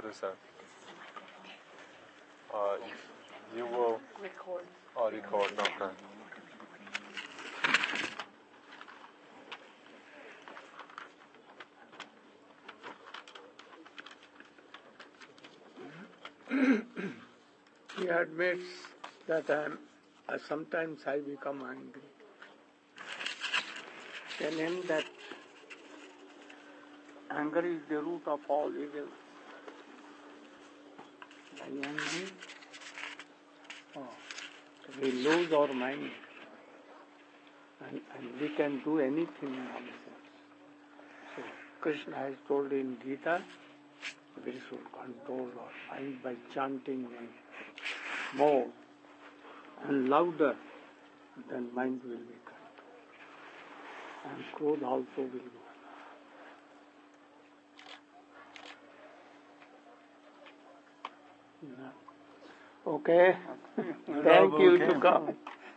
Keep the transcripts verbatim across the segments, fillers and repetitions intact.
What is that? Uh, you will record. Oh, record. Okay. He admits that I am, uh, sometimes I become angry. Tell him that anger is the root of all evil. By angry, oh, we lose our mind, and, and we can do anything in ourselves. So Krishna has told in Gita, we should control our mind by chanting Name more and louder, then mind will be controlled. And Krodha also will go. Okay. Thank you to come.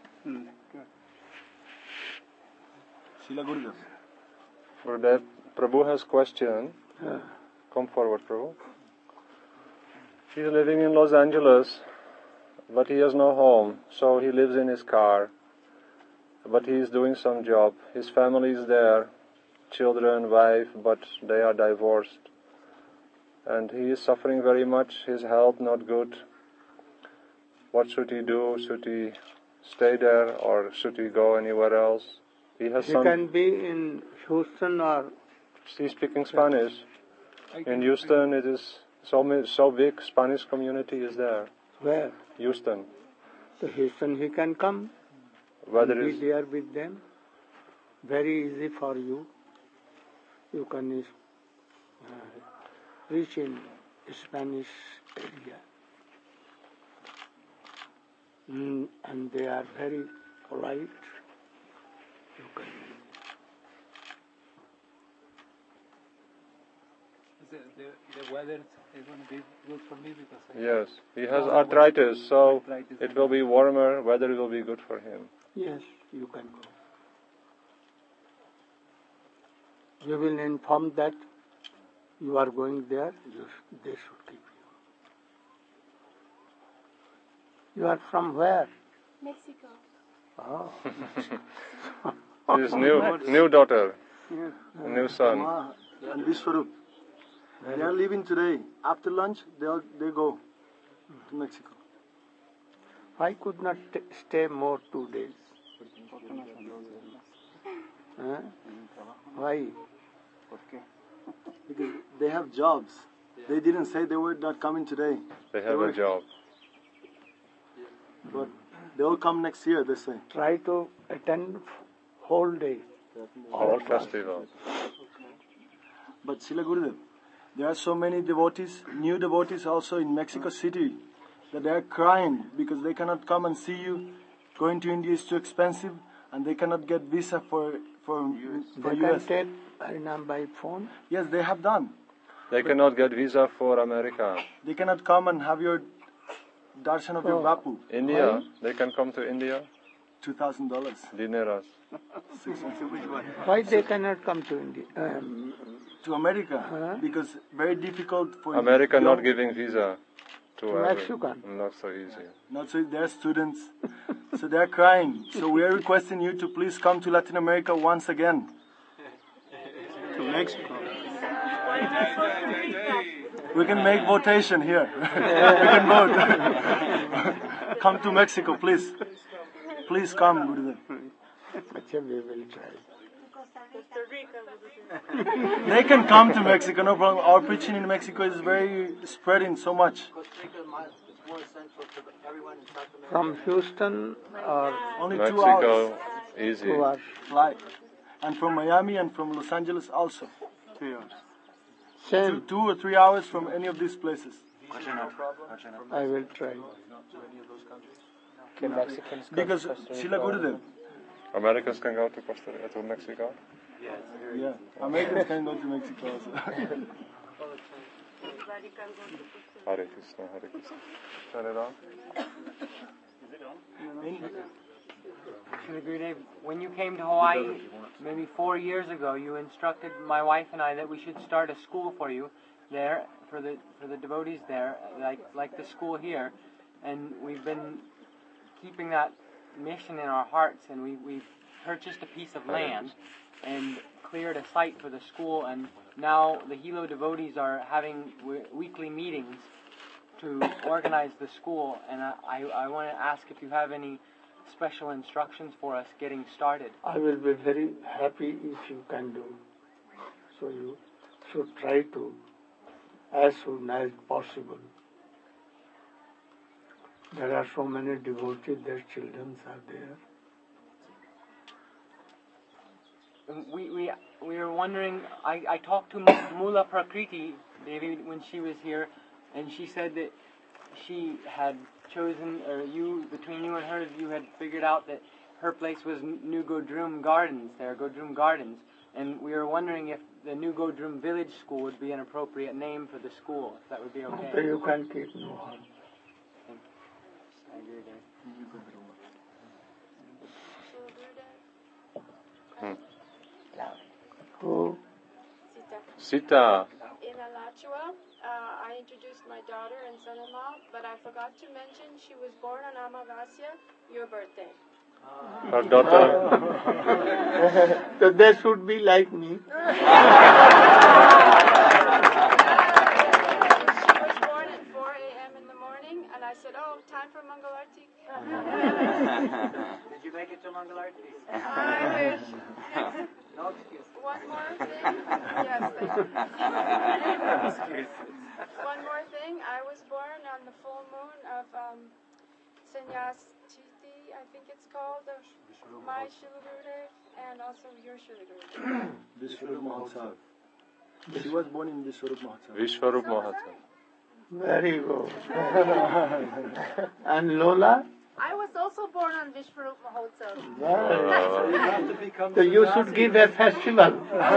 Srila Gurudev. For that, Prabhu has question. Uh, Come forward, Prabhu. He is living in Los Angeles, but he has no home, so he lives in his car. But he is doing some job. His family is there, children, wife, but they are divorced. And he is suffering very much, his health not good. What should he do? Should he stay there or should he go anywhere else? He has he some... can be in Houston or... He's speaking Spanish. In Houston, it is so many, so big. Spanish community is there. Where? Houston. To Houston he can come. Whether and be it's there with them. Very easy for you. You can uh, reach in Spanish area. Mm, and they are very polite. You can. The, the, the weather is going to be good for me because I yes, he has Oh, arthritis, so arthritis it will be warmer. Weather will be good for him. Yes, you can go. You will inform that you are going there, you, they should keep you. You are from where? Mexico. Oh. His new new daughter, Yeah. a new son. Wow. And Vishwarup. They are leaving today. After lunch, they are, they go to Mexico. I could not t- stay more two days. Huh? Why? Because they have jobs. They didn't say they were not coming today. They have were, a job. But they will come next year, they say. Try to attend whole day. Whole festival. But Srila Gurudev, there are so many devotees, new devotees also in Mexico City, that they are crying because they cannot come and see you. Going to India is too expensive, and they cannot get visa for for, for They U S. can take Harinam by phone. Yes, they have done. They cannot get visa for America. They cannot come and have your darshan of your Oh. Bapu. India, they can come to India. Two thousand dollars. Dineras. Why they cannot come to India? Um, To America, Huh? because very difficult for America young- not giving visa to To every- Mexican. Not so easy. Not so they're students, so they're crying. So we are requesting you to please come to Latin America once again. to Mexico. We can make votation here. We can vote. Come to Mexico, please. Please come, Gurudev. Achha, we will try. They can come to Mexico, no problem. Our preaching in Mexico is very spreading so much. From Houston or Only two hours Mexico, easy. two hours. flight, and from Miami and from Los Angeles also. Two, Same. two or three hours from any of these places. I will try. Can Mexicans go Because to Costa Rica? Srila Gurudev, Americans can go to Costa Rica, to Mexico. yeah, Americans can go to Mexico also. Hare Krishna, Hare Krishna. Turn it on. Shri Gurudev, when you came to Hawaii maybe four years ago, you instructed my wife and I that we should start a school for you, there for the for the devotees there, like like the school here, and we've been keeping that mission in our hearts, and we we purchased a piece of land and cleared a site for the school, and now the Hilo devotees are having w- weekly meetings to organize the school, and I, I, I want to ask if you have any special instructions for us getting started. I will be very happy if you can do. So you should try to as soon as possible. There are so many devotees, their children are there. We we we were wondering. I, I talked to Mula Prakriti Devi when she was here, and she said that she had chosen, or you between you and her, you had figured out that her place was New Godrum Gardens. There, Godrum Gardens, and we were wondering if the New Godrum Village School would be an appropriate name for the school. If that would be okay. So you can keep no harm. I agree there. Hmm. Who? Sita. In Alachua, uh, I introduced my daughter and son-in-law, but I forgot to mention she was born on Amavasya, your birthday. Her daughter. So they should be like me. She was born at four a.m. in the morning, and I said, oh, time for Mangalarti. Did you make it to Mangalarti? I wish. No excuse. One more thing. Yes, thank you. One more thing. I was born on the full moon of um, Sannyas Chiti, I think it's called, of my Srila Gurudev, and also your Srila Gurudev. Vishwarup Mahotsav. She was born in Vishwarup Mahotsav. Vishwarup Mahotsav. Very good. And Lola? I was also born on Vishwarup Mahotsav. Wow. So you should give a festival.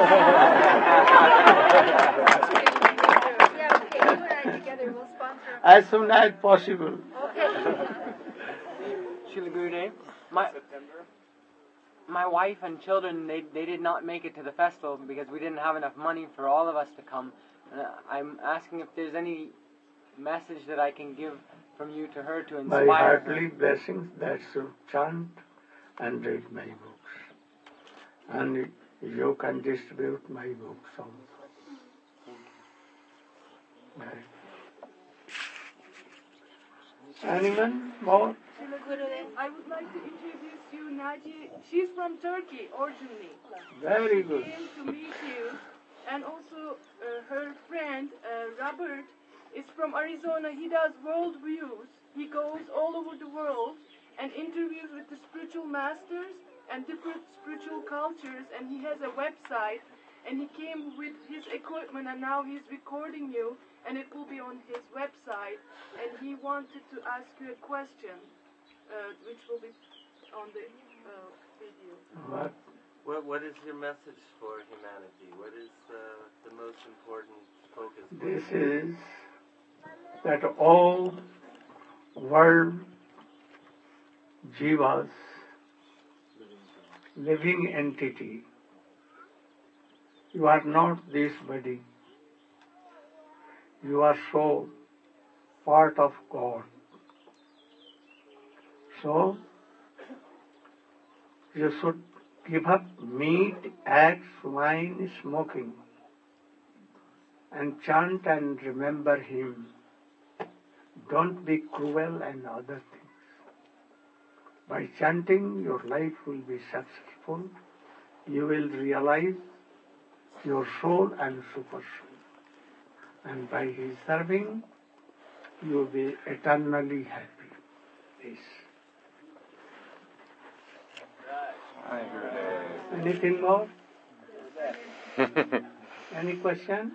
Yeah, okay, you and I together will sponsor. As soon as possible. Okay. Srila Gurudev, my my wife and children, they they did not make it to the festival because we didn't have enough money for all of us to come. Uh, I'm asking if there's any message that I can give from you to her to inspire My her. heartily blessings that should chant and read my books. And you can distribute my books also. Right. Anyone more? I would like to introduce you, Naji. She's from Turkey originally. Very She good. came to meet you, and also uh, her friend uh, Robert is from Arizona. He does world views. He goes all over the world and interviews with the spiritual masters and different spiritual cultures, and he has a website, and he came with his equipment, and now he's recording you, and it will be on his website, and he wanted to ask you a question, uh, which will be on the uh, video. What? What, what is your message for humanity? What is uh, the most important focus? This is that all world jivas, living entity, you are not this body. You are soul, part of God. So, you should give up meat, eggs, wine, smoking, and chant and remember Him. Don't be cruel and other things. By chanting, your life will be successful. You will realize your soul and super soul. And by His serving, you will be eternally happy. This. Anything more? Any question?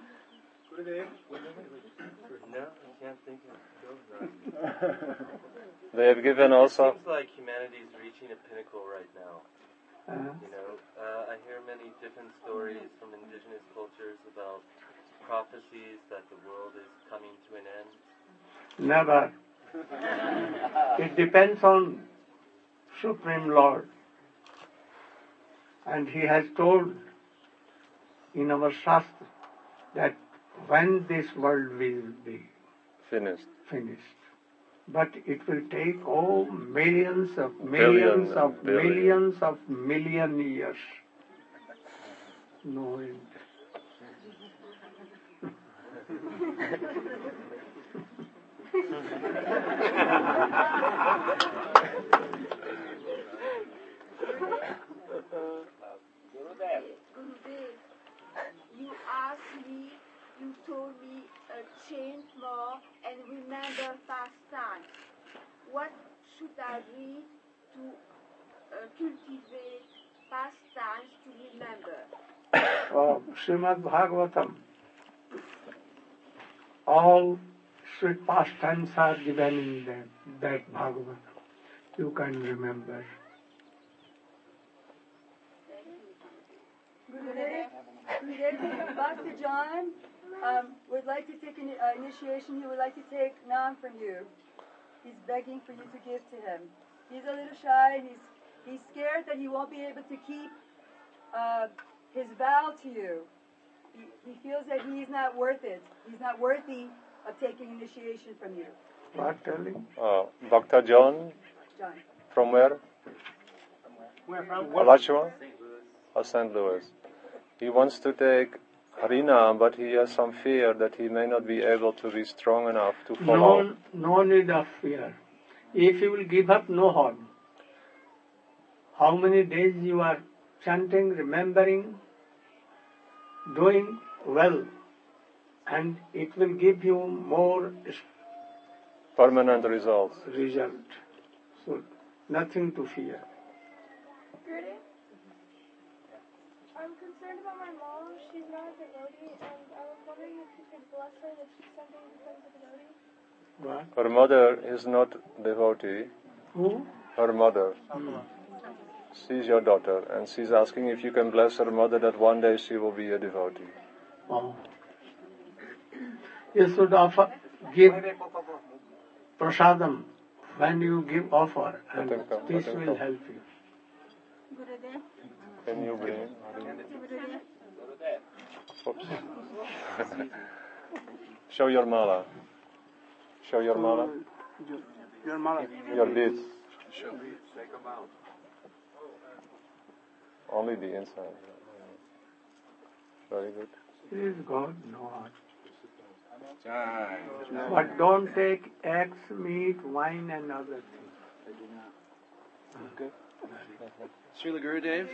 No, I can't think of it. They have given also. It seems like humanity is reaching a pinnacle right now. Uh, You know, uh, I hear many different stories from indigenous cultures about prophecies that the world is coming to an end. never. It depends on Supreme Lord. And He has told in our Shastra that when this world will be finished. finished. But it will take oh millions of Billion millions and of billion. millions of million years. No end. Gurudev, you asked me, you told me uh, chant more and remember past times. What should I read to uh, cultivate past times to remember? Oh, Srimad Bhagavatam. All sweet pastimes are given in that, that Bhagavatam. You can remember. Gurudev, Gurudev, Bhakti John um, would like to take an uh, initiation. He would like to take Nam from you. He's begging for you to give to him. He's a little shy and he's he's scared that he won't be able to keep uh, his vow to you. He, he feels that he's not worth it. He's not worthy of taking initiation from you. What telling? Uh, Bhakta John, John. from where? Where from? Alachua? Or Saint Louis. He wants to take Harinam, but he has some fear that he may not be able to be strong enough to follow. No, no need of fear. If you will give up, no harm. How many days you are chanting, remembering, doing well, and it will give you more Permanent results. result. So, nothing to fear. Gurudev, I'm concerned about my mom. She's not a devotee, and I was wondering if you could bless her that she someday becomes a devotee. What? Her mother is not devotee. Who? Her mother. Hmm. She's your daughter, and she's asking if you can bless her mother that one day she will be a devotee. Oh. You should offer, give prasadam when you give offer, and Let him come, this let him will come. help you. Gurudev, Can you bring? Gurudev. Oops. Show your mala. Show your mala. Your mala. Your beads. Only the inside. Very good. Please God, no harm. But don't take eggs, meat, wine and other things. Good. Srila Gurudev.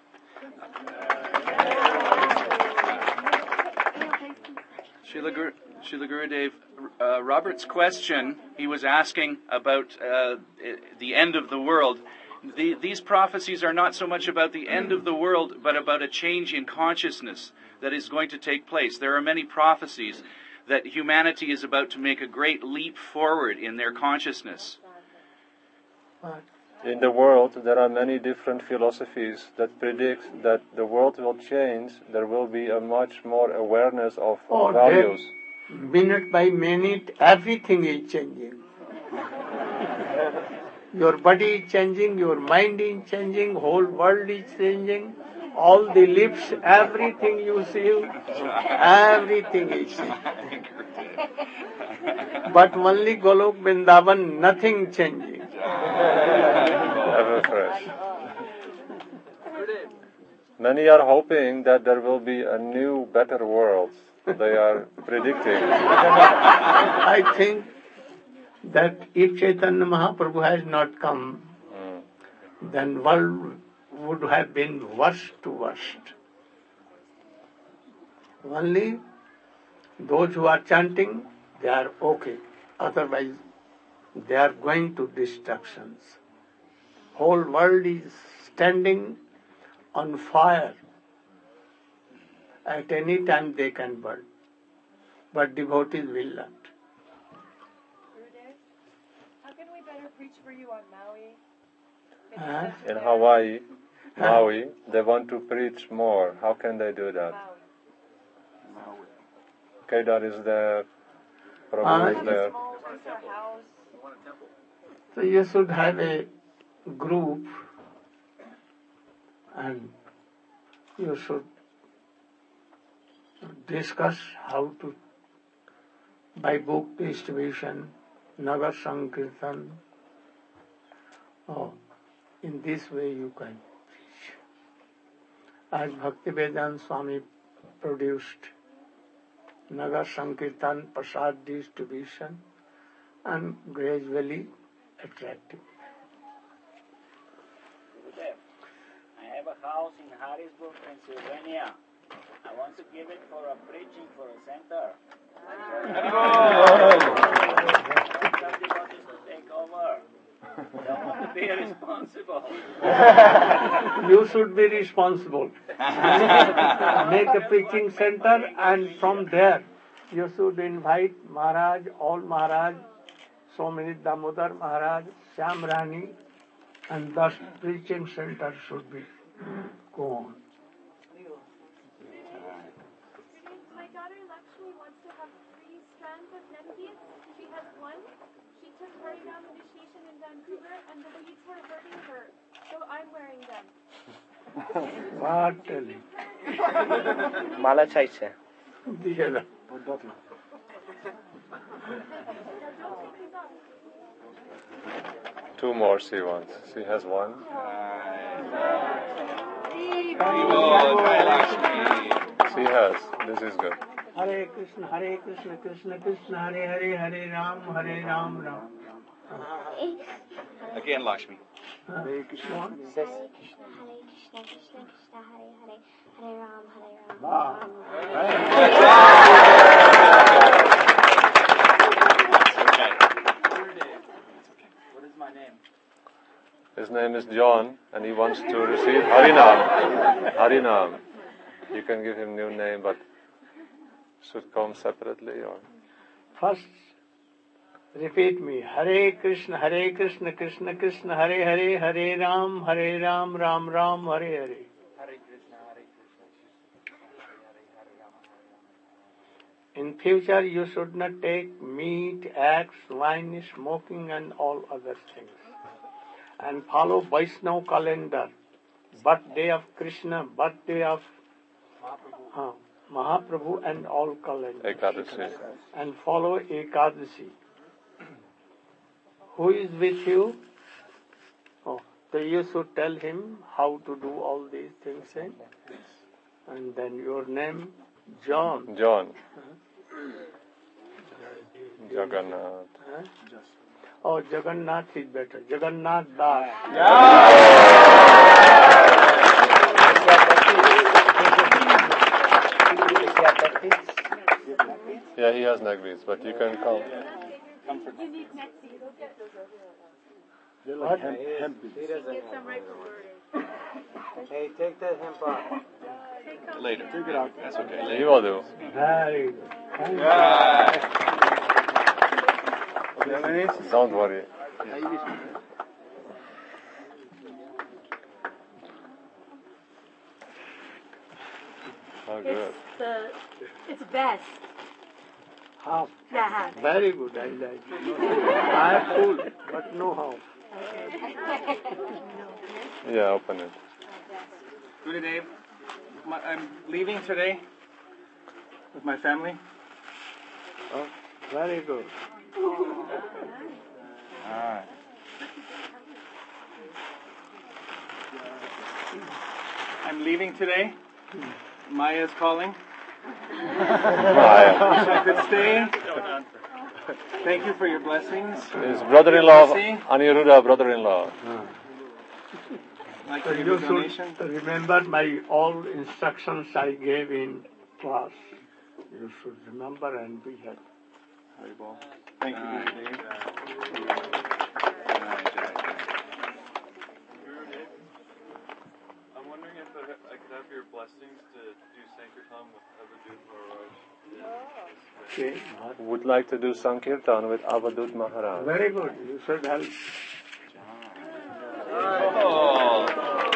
Srila, Guru, Srila Gurudev, uh, Robert's question, he was asking about uh, the end of the world. The, these prophecies are not so much about the end of the world, but about a change in consciousness that is going to take place. There are many prophecies that humanity is about to make a great leap forward in their consciousness. In the world, there are many different philosophies that predict that the world will change. There will be a much more awareness of Oh, values. then, minute by minute, everything is changing. Your body is changing, your mind is changing, whole world is changing. All the lips, everything you see, everything is changing. But only Golok Vrindavan, nothing changing. Ever fresh. Many are hoping that there will be a new, better world. They are predicting. I think that if Chaitanya Mahaprabhu has not come, Mm. then world would have been worst to worst. Only those who are chanting, they are okay. Otherwise, they are going to destructions. Whole world is standing on fire. At any time they can burn. But devotees will not. Gurudev, how can we better preach for you on Maui? Huh? In Hawaii, Maui, they want to preach more. How can they do that? Maui. Kedar is there, Ah, Prabhu yes. is there. Small piece of house. So you should have a group and you should discuss how to, by book distribution, Nagar Sankirtan. Oh, in this way you can teach. As Bhaktivedanta Swami produced Nagar Sankirtan Prasad distribution and gradually attractive. Gurudev, I have a house in Harrisburg, Pennsylvania. I want to give it for a preaching for a center. Somebody wants to take over. Don't want to be responsible. You should be responsible. Make a preaching center, and from there you should invite Maharaj, all Maharaj, so many Damodar Maharaj, Syam Rani, and thus preaching center should be go on. My daughter Lakshmi wants to have three strands of Nephies. She has one. She took Harinam initiation in Vancouver, and the beads were hurting her, so I'm wearing them. What tell you? মালা চাইছে দিয়ে দাও। Two more she wants. She has one. She has. This is good. Hare Krishna, Hare Krishna, Krishna Krishna, Hare Hare, Hare Ram, Hare Ram, Ram. Again, Lakshmi. Hare Krishna. Hare Krishna, Hare Krishna, Krishna Krishna, Hare Hare, Hare Ram, Hare Ram. Wow. What is my name? His name is John, and he wants to receive Harinam. Harinam. You can give him new name, but should come separately or. First, repeat me. Hare Krishna, Hare Krishna, Krishna Krishna, Hare Hare, Hare Ram, Hare Ram, Ram Ram, Hare Hare. Hare Krishna, Hare Krishna, Hare Hare, Hare Ram, Hare Ram. In future, you should not take meat, eggs, wine, smoking, and all other things. And follow Vaishnava calendar. Birthday of Krishna, birthday of uh, Mahaprabhu, and all calendars. Ekadashi. And follow Ekadashi. Who is with you? Oh, so you should tell him how to do all these things. Eh? And then your name, John. John. Jagannath. Huh? Oh, Jagannath is better. Jagannath Das. Yeah, he has neck beads, but you can come. You need neck beads. We'll get those over here. They're like hemp, hemp beads. Get some right for wording. Hey, take the hemp off. Later. Take it out. That's okay. He will do. Very good. Don't worry. Oh, good. It's the, it's best. Half. Yeah, half. Very good. I like it. I have full, but no half. Yeah, open it. Gurudev, my, I'm leaving today with my family. Oh, very good. Alright. I'm leaving today. Maya is calling. Maya. Wish I could stay. Thank you for your blessings. His brother-in-law, Mercy. Aniruddha, brother-in-law. Like So to give you a donation. should remember my all instructions I gave in class. You should remember and be happy. Haribol. Thank you, Gurudev. I'm wondering if I could have your blessings to do Sankirtan with Avadut Maharaj. Okay. Would like to do Sankirtan with Avadut Maharaj. Very good. You should help. Oh.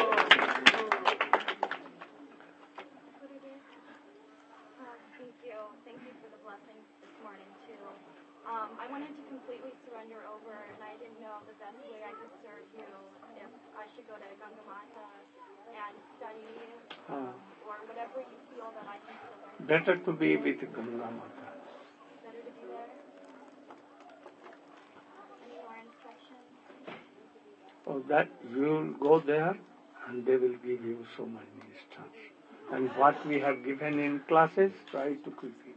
Thank you. Thank you for the blessings this morning, too. Um, I wanted to completely surrender over, and I didn't know the best way I could serve you, if I should go to Ganga Mata and study, Uh, or whatever you feel that I can still learn. Better to be with Ganga Mata. Better to be there. Any more instructions? For that you will go there and they will give you so many instructions. And what we have given in classes, try to repeat.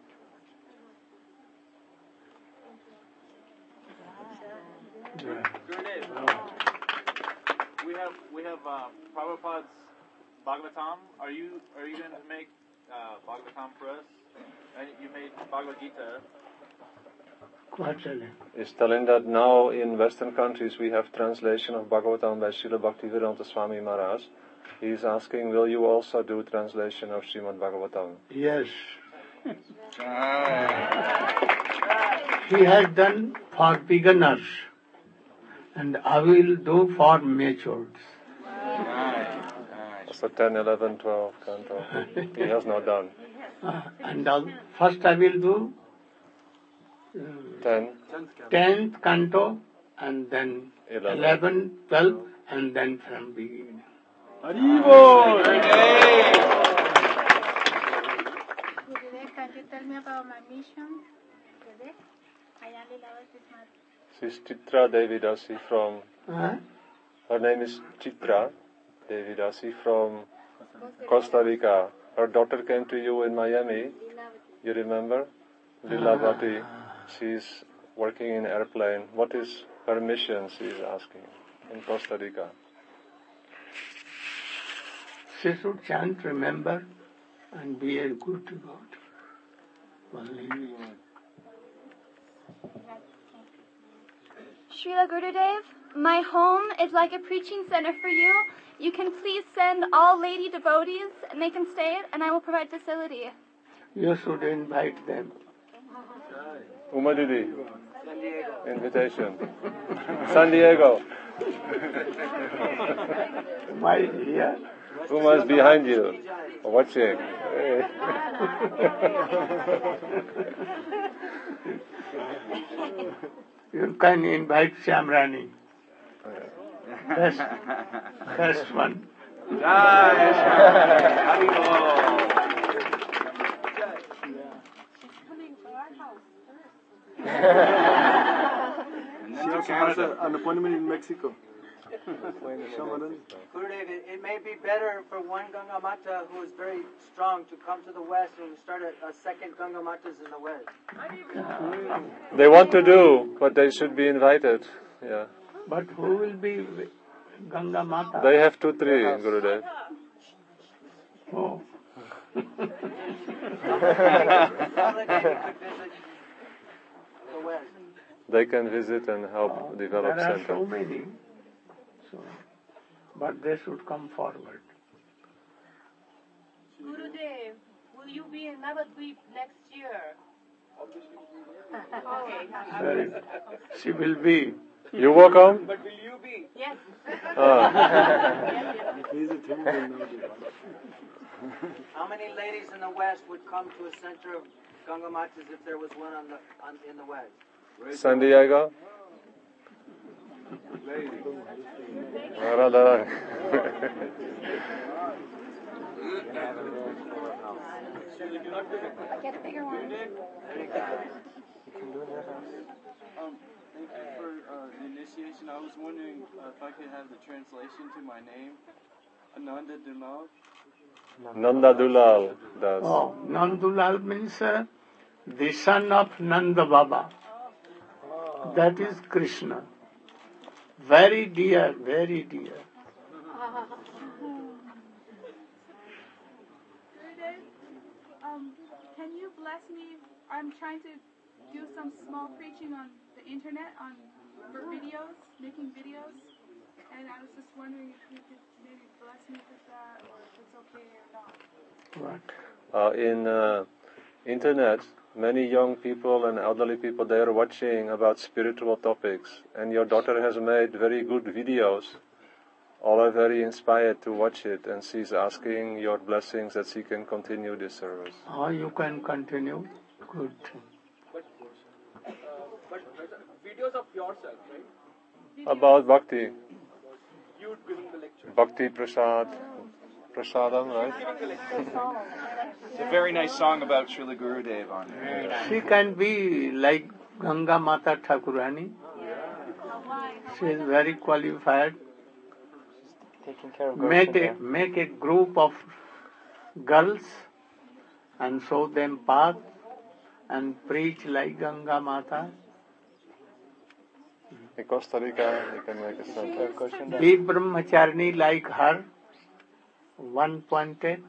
Yeah. Gurudev, we have we have uh, Prabhupada's Bhagavatam. Are you are you going to make uh, Bhagavatam for us? And you made Bhagavad Gita. Is telling that now in Western countries we have translation of Bhagavatam by Srila Bhaktivedanta Swami Maharaj. He is asking, will you also do translation of Srimad Bhagavatam? Yes. He has done for beginners, and I will do for matures. So ten, eleven, twelve canto. He has not done. Uh, and I'll, first I will do uh, ten. tenth canto, and then eleven. eleven, twelve, and then from beginning. Gurudev, can you tell me about my mission today? I am Lila Kismat. She's Chitra Devidasi from, Huh? her name is Chitra Devidasi from Costa Rica. Her daughter came to you in Miami, you remember? Lilavati. She's working in airplane. What is her mission, she is asking, in Costa Rica? She should chant, remember, and be a good to God. Only Srila Gurudev, my home is like a preaching center for you. You can please send all lady devotees and they can stay and I will provide facility. you should invite them. Uma Didi. Invitation. San Diego. My dear. Uma's behind you, watching. Hey. You can invite Shamrani. Best, best one. She also has a, an appointment in Mexico. Gurudev, it, it may be better for one Ganga Mata who is very strong to come to the west and start a, a second Ganga Matas in the west. They want to do, but they should be invited. Yeah. But who will be Ganga Mata? They have two, three, Gurudev. Oh. They can visit and help develop There are center. so many. So, but they should come forward. Gurudev, will you be in Navadvip next year? Very, she will be. You will come? But will you be? Yes. Ah. How many ladies in the west would come to a center of Ganga Matas if there was one on the on, in the west? San Diego? Radha. Get a bigger one. Um, thank you for uh, the initiation. I was wondering uh, if I could have the translation to my name, Ananda Dulal. Nanda Dulal does. Oh, Nandulal means uh, the son of Nanda Baba. That is Krishna. Very dear, very dear. Um, can you bless me? I'm trying to do some small preaching on the internet, on for videos, making videos, and I was just wondering if you could maybe bless me with that, or if it's okay or not. Uh, in uh, internet, many young people and elderly people, they are watching about spiritual topics, and your daughter has made very good videos. All are very inspired to watch it, and she's asking your blessings that she can continue this service. Oh, you can continue. Good. But, uh, but videos of yourself, right? About Bhakti. You giving the lecture. Bhakti Prasad. Prasadam, right? It's a very nice song about Srila Gurudev on it. She can be like Ganga Mata Thakurani. She is very qualified. Taking care of Make a, make a group of girls and show them path and preach like Ganga Mata. In Costa Rica, you can make a center. Be brahmacharni like her, one pointed.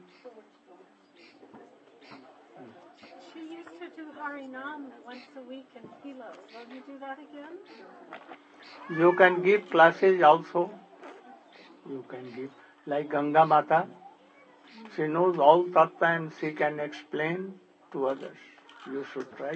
She used to do Harinam once a week in Hilo. Will you do that again? You can give classes also. You can give like Ganga Mata. She knows all tattva and she can explain to others. You should try.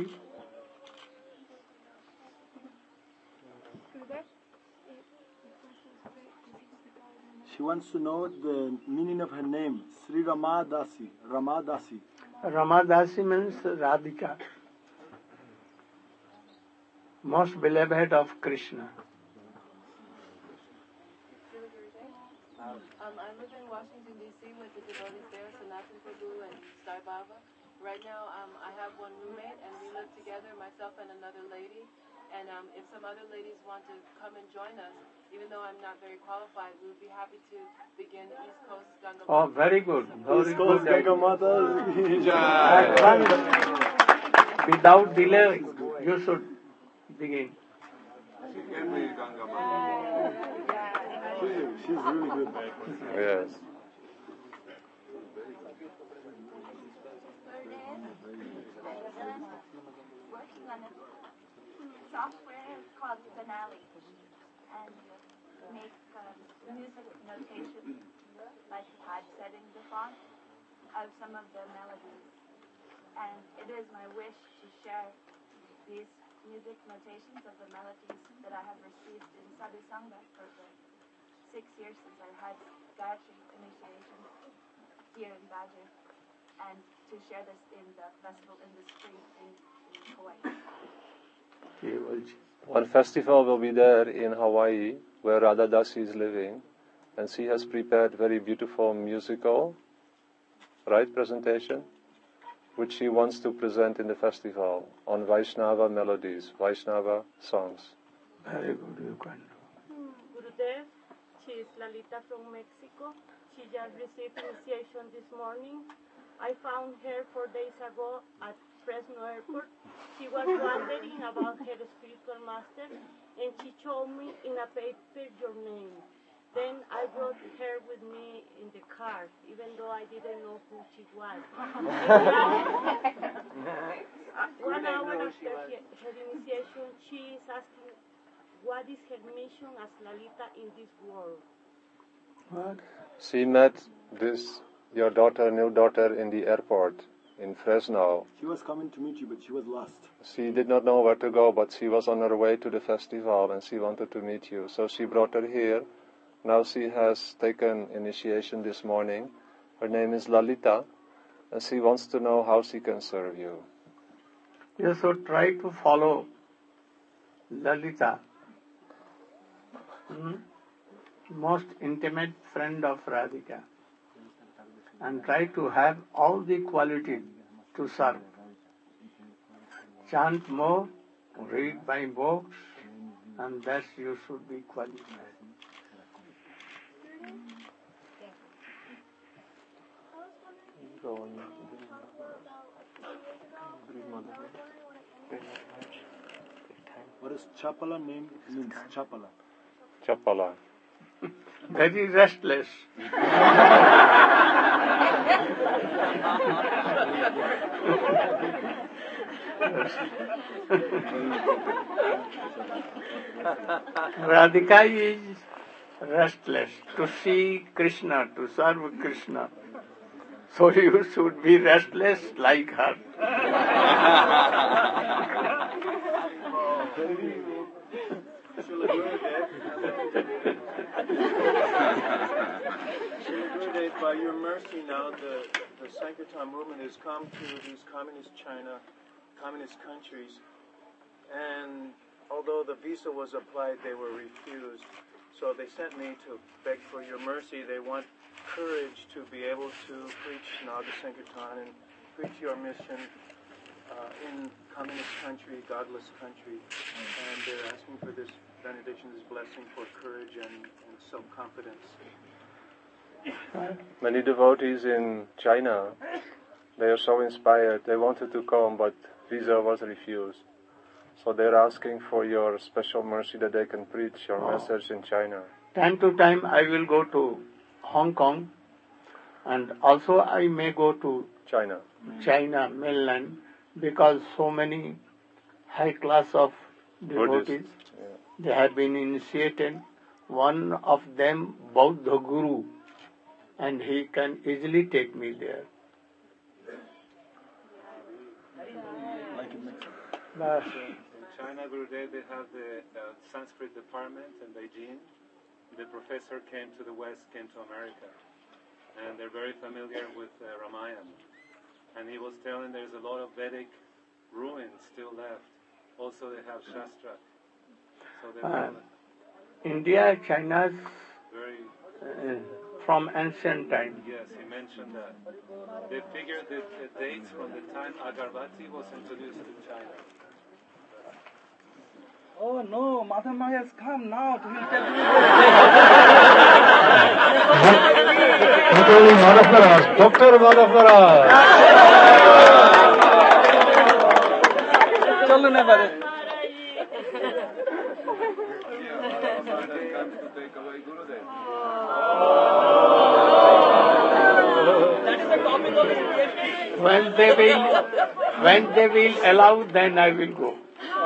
She wants to know the meaning of her name, Sri Ramadasi. Ramadasi. Ramadasi means Radhika, most beloved of Krishna. Um, I live in Washington, D C with the devotees there, Sanatan Prabhu and Sai Baba. Right now, um, I have one roommate, and we live together, myself and another lady. And um, if some other ladies want to come and join us, even though I'm not very qualified, we would be happy to begin East Coast Ganga Mata. Oh, very good. Very East Coast good. Ganga Mata. At once, without delay, you should begin. She can be Ganga Mata. She's really good. Yes. Working on a software called Finale and make um, music notation, like typesetting the font of some of the melodies. And it is my wish to share these music notations of the melodies that I have received in Sadhu Sangha for the six years since I had Gayatri initiation here in Baja, and to share this in the festival in the spring in, in Hawaii. One festival will be there in Hawaii where Radha Dasi is living, and she has prepared very beautiful musical, right, presentation, which she wants to present in the festival on Vaishnava melodies, Vaishnava songs. Very good, you can do. Gurudev, she is Lalita from Mexico. She just received initiation this morning. I found her four days ago at Fresno Airport. She was wondering about her spiritual master, and she told me in a paper your name. Then I brought her with me in the car, even though I didn't know who she was. One hour after her initiation, she is asking, what is her mission as Lalita in this world? What? She met this, your daughter, new daughter, in the airport in Fresno. She was coming to meet you, but she was lost. She did not know where to go, but she was on her way to the festival and she wanted to meet you. So she brought her here. Now she has taken initiation this morning. Her name is Lalita, and she wants to know how she can serve you. You should try to follow Lalita, hmm? most intimate friend of Radhika, and try to have all the quality to serve. Chant more, read by books, and thus you should be qualified. What does Chapala name means? Chapala. Chapala. Very restless. Radhika is restless to see Krishna, to serve Krishna. So you should be restless like her. Srila Gurudev, by your mercy now, the, the Sankirtan movement has come to these communist China, communist countries, and although the visa was applied, they were refused. So they sent me to beg for your mercy. They want courage to be able to preach Naga Sankirtan and preach your mission uh, in communist country, godless country. And they're asking for this benediction, this blessing for courage and, and self-confidence. Many devotees in China, they are so inspired. They wanted to come, but visa was refused. So they're asking for your special mercy that they can preach your oh. message in China. Time to time I will go to Hong Kong, and also I may go to China, China mainland, because so many high class of devotees, yeah. they have been initiated. One of them, Buddha Guru, and he can easily take me there. Uh, in China, Gurudev, they have the uh, Sanskrit department in Beijing. The professor came to the West, came to America, and they're very familiar with uh, Ramayana. And he was telling there's a lot of Vedic ruins still left. Also, they have Shastra. So they're uh, India, China's very uh, from ancient times. Yes, he mentioned that. They figured the, the dates from the time Agarbatti was introduced to China. Oh no, Mahatma has come now to tell you. Doctor Madhavaraj. Chalo na bare. When they will, when they will allow, then I will go.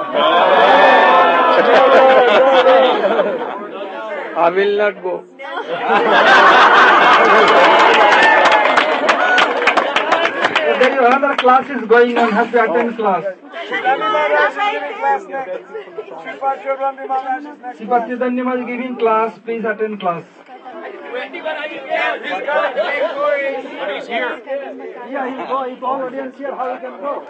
I will not go. There is another class is going on. Have to attend class. Sripat Chaitanya Maharaj is giving class. Please attend class. But he's here. Yeah, he'll go. If all audience here, how he can go?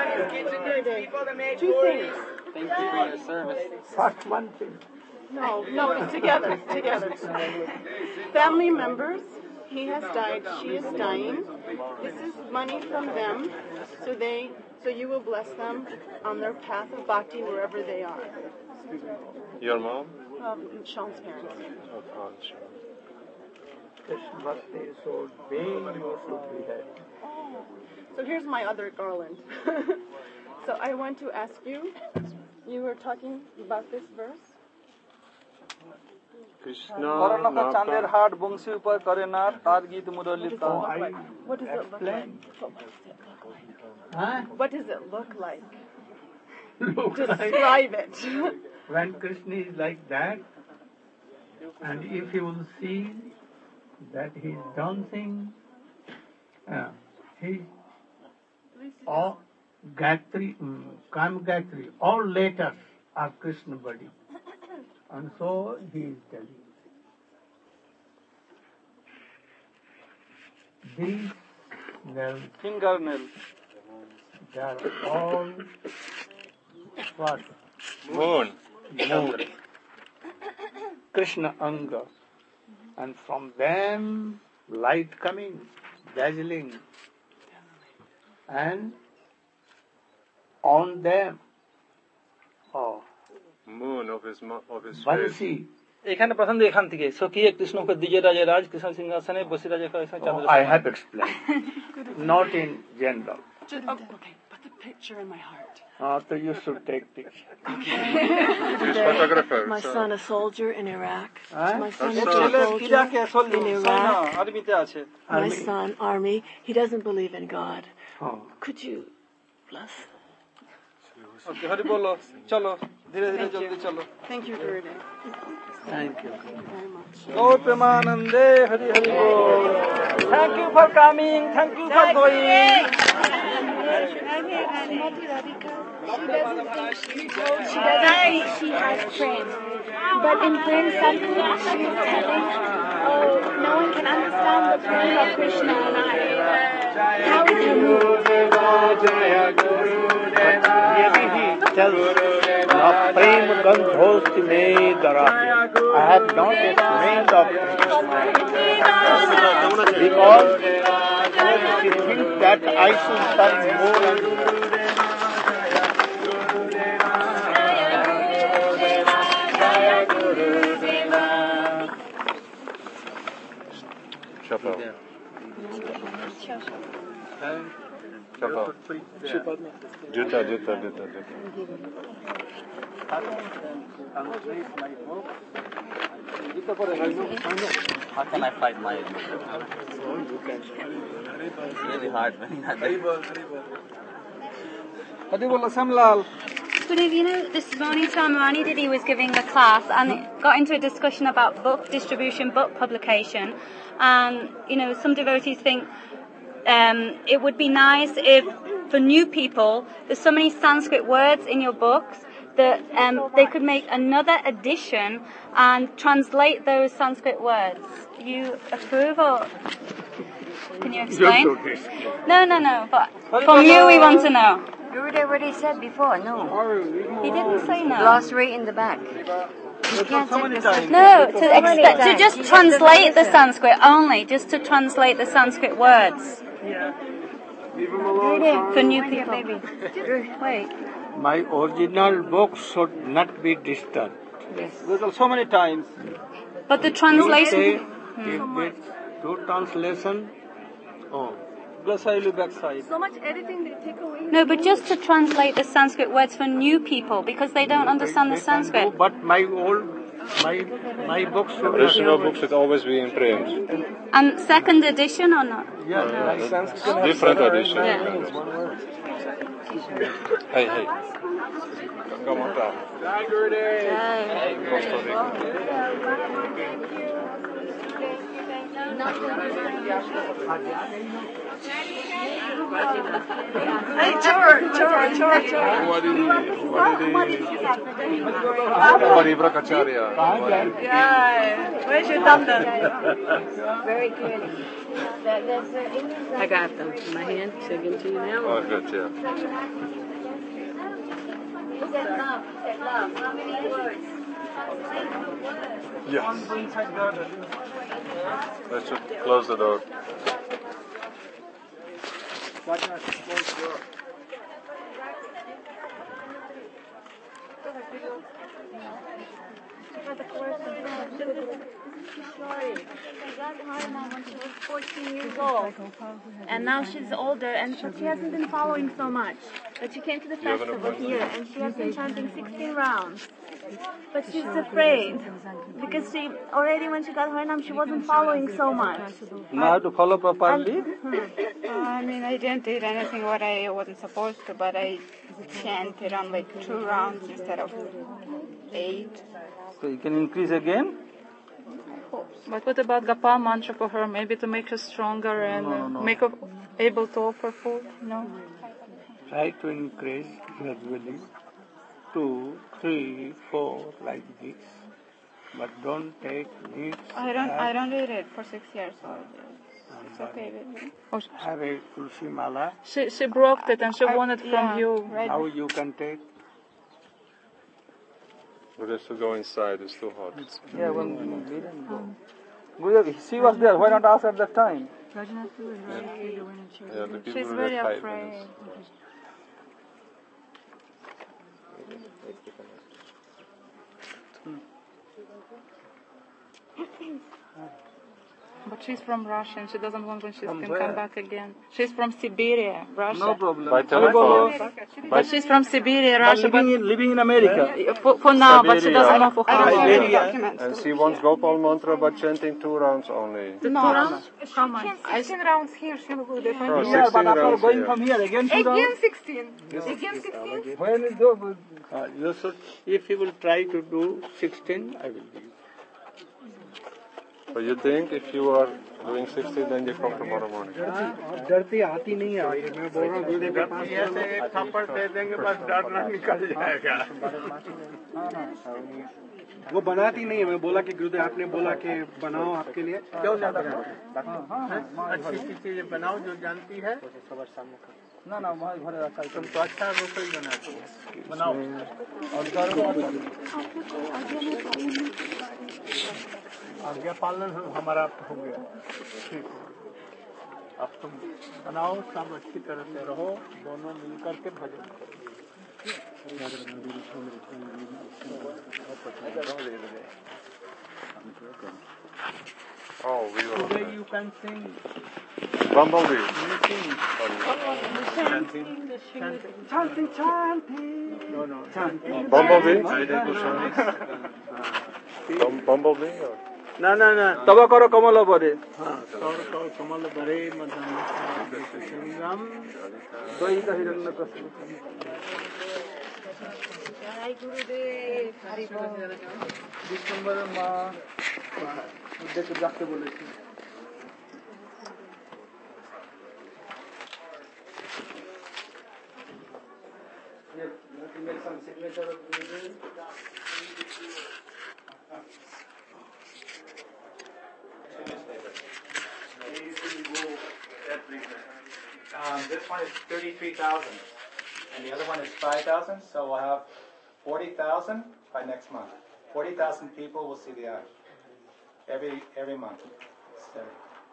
Two things. Thank you for your service. First one thing. No, no, together, together. Family members, he has died, she is dying. This is money from them, so they, so you will bless them on their path of bhakti wherever they are. Your mom? Um, Sean's parents. Oh, oh, Sean. So So here's my other garland. So I want to ask you, you were talking about this verse? Krishna Karanaka Chander Hard Bungsi Upar Karena Tad Geet Muralita. What does it look like? Huh? What does it look like? Look Describe like it. When Krishna is like that, and if you will see that he is dancing, uh, he all Gayatri, um, Kam Gayatri, all letters are Krishna body. And so he is telling. These nails, fingernails, they are all what? Moon. Moon. Krishna Anga. And from them light coming, dazzling. And on them, oh, moon of his of his Bansi. এখানে প্রথম দিয়ে এখান থেকে সখিয়ে কৃষ্ণকে দিজে রাজে রাজ কৃষ্ণ সিংহাসনে বসে রাজে Oh, I have explained. Not in general. Just, oh, okay, put the picture in my heart. Uh, so you should take picture. Photographer. My son, a soldier in Iraq. Huh? My son, a soldier in Iraq. My son, army. He doesn't believe in God. Oh. Could you bless? Okay, Hari bolo, chalo, dhire dhire jaldi chalo. Thank you, Gurudev. Thank you. Thank you very much. Gaur Premanande, Hari Hari bol. Thank you for coming. Thank you for going. She doesn't think she, she doesn't think she has friends. But in friend circle, she is telling, oh, no one can understand the prema of Krishna and I. How is it? Tells, now prema Santhosti me darati. I have not explained of Krishna because she thinks that I should study more and more. Chapeau. Chapeau. Juta, juta, juta, juta. How can I fight my It's really hard when Good evening. You know, this morning Samarani did he was giving a class and it got into a discussion about book distribution, book publication. And, you know, some devotees think um, it would be nice if, for new people, there's so many Sanskrit words in your books that um, they could make another edition and translate those Sanskrit words. Do you approve or can you explain? No, no, no. But from you, we want to know. Gurudev already said before, no. He didn't say no. Glossary in the back. You can't take the Sanskrit. No, to, expect, to just translate the Sanskrit only, just to translate the Sanskrit words. For new people. Wait. My original book should not be disturbed. Yes. Because so many times. But the translation. You say, hmm. If do translation. Oh. Backside. So much editing they take away. No, but just to translate the Sanskrit words for new people because they don't understand the Sanskrit. Do, but my old, my my books. Original books should always be in print. And second edition or not? Yeah, no, no. Different edition. Yeah. Hey, hey. Come on down. Bye, Gurudev. Hey, chor, chor, chor, chor. What did he? What did he? Bari Brakacharya. Yeah. Where's your thunder? Very good. I got them in my hand. Take them to you now. Oh, good, yeah. He said love. He said love. How many words? Yes. Let's just close the door. When she was fourteen years old, and now she's older, and but she hasn't been following so much. But she came to the festival here, and she has been chanting sixteen rounds. But she's afraid because she already when she got Harinam, she wasn't following so much. Now to follow properly. Uh, I mean, I didn't do anything what I wasn't supposed to, but I chanted on like two rounds instead of eight. So you can increase again. But what about Gopal mantra for her? Maybe to make her stronger and no, no, no. Uh, make her able to offer food? No. Try to increase gradually. Two, three, four, like this. But don't take this. I don't. I don't read it for six years. So it's okay with me. Oh, have a Tulsi Mala. She she broke it and she I, wanted yeah, from you. Right. Now you can take. But it's to go inside. It's too hot. Yeah, well, we didn't go. She was there. Why not ask at that time? Yeah, yeah the people She's will very get five afraid. minutes. But she's from Russia and she doesn't want when she From can where? come back again. She's from Siberia, Russia. No problem. By telephone. But she's from Siberia, Russia. But living, in, living in America. Yeah, for, for now, but she doesn't know for how long. Siberia. And she wants Gopal mantra but chanting two rounds only. The two rounds? How much? sixteen rounds here, Srila Gurudev. No, Yeah, but sixteen after rounds going here. from here again to Again sixteen. Again sixteen. when is the, uh, you should, if you will try to do sixteen, I will give. But you think if you are doing sixteen, then you come tomorrow morning? डरती आती नहीं आ रही मैं बोल रहा हूँ गुरुदेव के पास ऐसे एक थप्पड़ दे देंगे बस डर ना निकल जाएगा वो बनाती नहीं है मैं बोला कि गुरुदेव आपने बोला कि बनाओ आपके लिए क्यों ज्यादा अच्छी अच्छी चीजें बनाओ जो जानती है ना ना वहाँ घरे रखा तुम तो अच्छा रसोई बनाते हो बनाओ और गर्म आज्ञा पालन हमारा हो गया ठीक है अब तुम बनाओ सब अच्छी तरह से रहो दोनों मिल करके भजन करो Oh, we will. Today you can sing. Bumblebee. You sing. Chanting. Chanting, chanting. No, no. Chanting. Bumblebee? Bum- Bumblebee? Or? ना ना ना तब करो कमल बरे हाँ तब करो कमल बरे मतलब संगम तो ही कहीं रंग न कर जय गुरुदेव हरि बोल दिसंबर माह देख जाके बोले थे make some signature of Gurudev. Um, this one is thirty-three thousand, and the other one is five thousand, so we'll have forty thousand by next month. forty thousand people will see the eye every every month. So,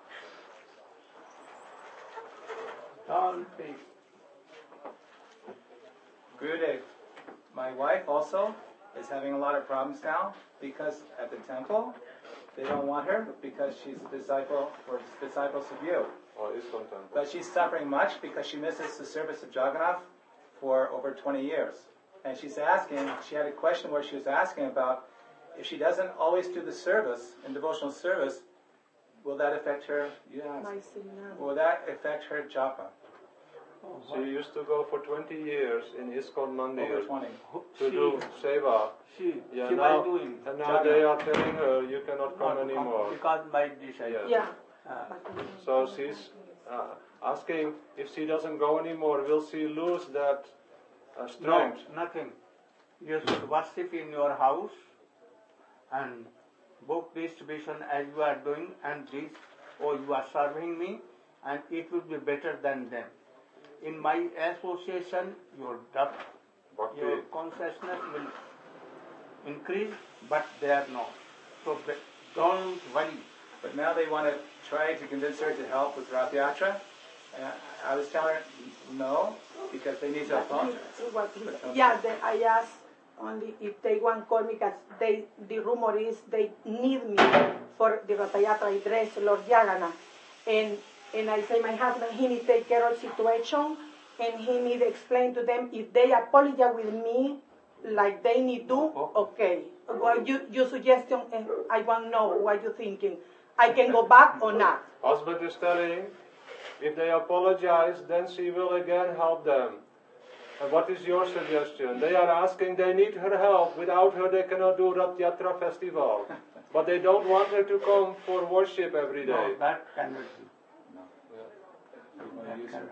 Gurudev, my wife also is having a lot of problems now because at the temple they don't want her because she's a disciple or disciples of you. Oh, is content. But she's suffering much because she misses the service of Jagannath for over twenty years. And she's asking, she had a question where she was asking about if she doesn't always do the service, in devotional service, will that affect her, you asked, will that affect her japa? She used to go for twenty years in ISKCON Mandir Over twenty. to She- do seva. She, yeah, she now, by doing. and now they are telling her you cannot come anymore. Because by disciple. Yes. Uh, So she's uh, asking if she doesn't go anymore, will she lose that uh, strength? No, nothing. You should worship in your house and book distribution as you are doing and this, or you are serving me, and it will be better than them. In my association, your depth, Bhakti. your consciousness will increase, but they are not. So be- don't worry. But now they want to try to convince her to help with Rath Yatra. And I, I was telling her, no, because they need to apologize. Yeah, they, I asked only if they want to call me because they, the rumor is they need me for the Ratayatra dress Lord Yagana. And and I say my husband, he need to take care of the situation and he need to explain to them if they apologize with me like they need to, okay. Well, you, your suggestion, and I want to know what you're thinking. I can go back or not? Husband is telling if they apologize, then she will again help them. And what is your suggestion? They are asking, they need her help. Without her, they cannot do Rath Yatra festival. But they don't want her to come for worship every day. No, that cannot be. That cannot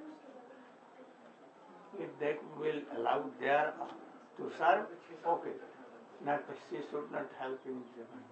If they will allow their to serve, okay. Not she should not help in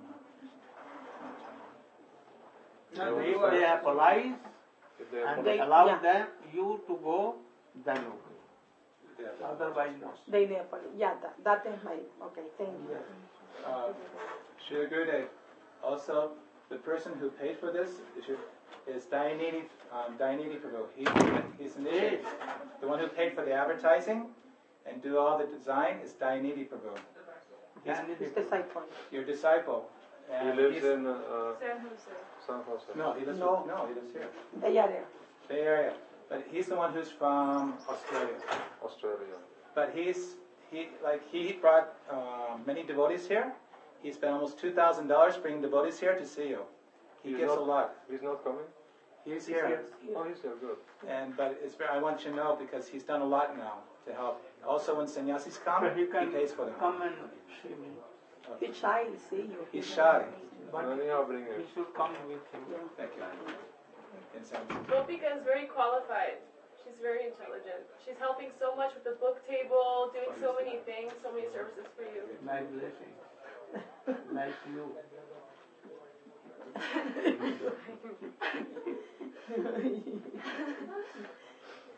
Japan. If they apologize If they and They- allow yeah. them you to go, then okay. Otherwise no. They need apology. Yeah, that, that is my, okay, thank you. Uh, Srila Gurudev, also the person who paid for this is, is Dayanidhi, um, Dayanidhi Prabhu. He, he's initiated. The one who paid for the advertising and do all the design is Dayanidhi Prabhu. He's His disciple. your disciple. He And lives he's- in uh, San Jose. San Jose. No, he lives. No. No, he lives here. They are there. Bay Area. But he's the one who's from Australia. Australia. But he's he like he brought uh, many devotees here. He spent almost two thousand dollars bringing devotees here to see you. He He's gives not- a lot. He's not coming? He's here. Oh, he's here, good. And but it's very, I want you to know because he's done a lot now to help. Also, when sannyasis come, But he he can pays for them. come and see me. He's shy, see you. He's shy. But Anyhow, bring him. he should come with him. Thank you. In San Jose. Gopika is very qualified. She's very intelligent. She's helping so much with the book table, doing so many things, so many services for you. My blessing. Like you.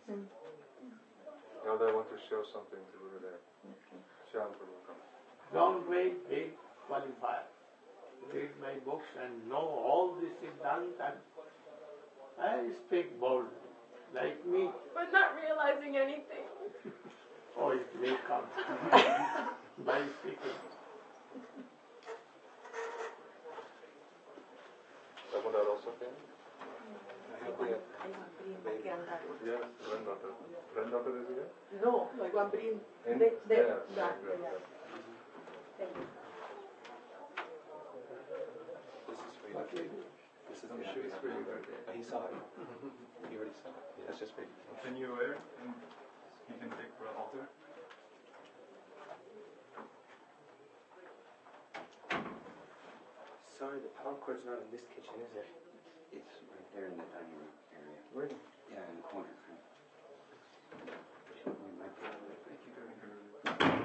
Mm. Now they want to show something to Gurudev. Shyam Prabhu, come. Don't wait, be qualified. Read my books and know all this is done. And I speak boldly, like me. But not realizing anything. Oh, it may come by speaking. Someone else also came? Yes, granddaughter. Granddaughter is here? No, like one bring. In They, they, there. yeah, There, yeah. there. Thank you. This is for you. This is the shoe for you. He saw it. He already saw it. That's just for you. Can you wear and you can take for an altar? Sorry, the power cord's not in this kitchen, is it? It's right there in the dining room area. Where? Yeah, in the corner. We might be able to thank you very much.